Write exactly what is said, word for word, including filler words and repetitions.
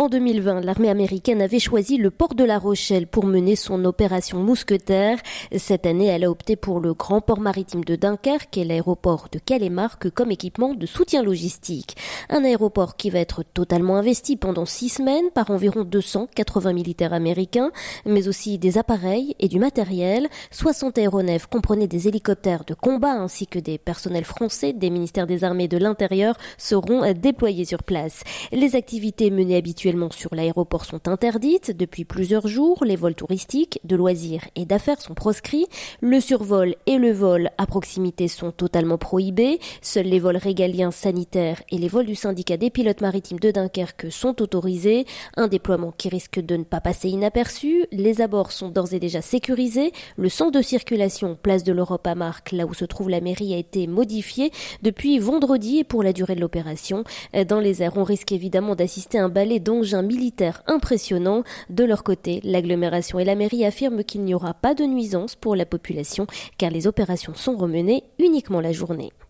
En deux mille vingt, l'armée américaine avait choisi le port de La Rochelle pour mener son opération Mousquetaire. Cette année, elle a opté pour le grand port maritime de Dunkerque et l'aéroport de Calémarque comme équipement de soutien logistique. Un aéroport qui va être totalement investi pendant six semaines par environ deux cent quatre-vingts militaires américains, mais aussi des appareils et du matériel. soixante aéronefs comprenaient des hélicoptères de combat ainsi que des personnels français des ministères des Armées et de l'Intérieur seront déployés sur place. Les activités menées habituellement sur l'aéroport sont interdites depuis plusieurs jours. Les vols touristiques, de loisirs et d'affaires sont proscrits. Le survol et le vol à proximité sont totalement prohibés. Seuls les vols régaliens sanitaires et les vols du syndicat des pilotes maritimes de Dunkerque sont autorisés. Un déploiement qui risque de ne pas passer inaperçu. Les abords sont d'ores et déjà sécurisés. Le centre de circulation, place de l'Europe à Marques, là où se trouve la mairie, a été modifié depuis vendredi et pour la durée de l'opération. Dans les airs, on risque évidemment d'assister à un ballet d'engins militaires impressionnants. De leur côté, l'agglomération et la mairie affirment qu'il n'y aura pas de nuisance pour la population car les opérations sont remenées uniquement la journée.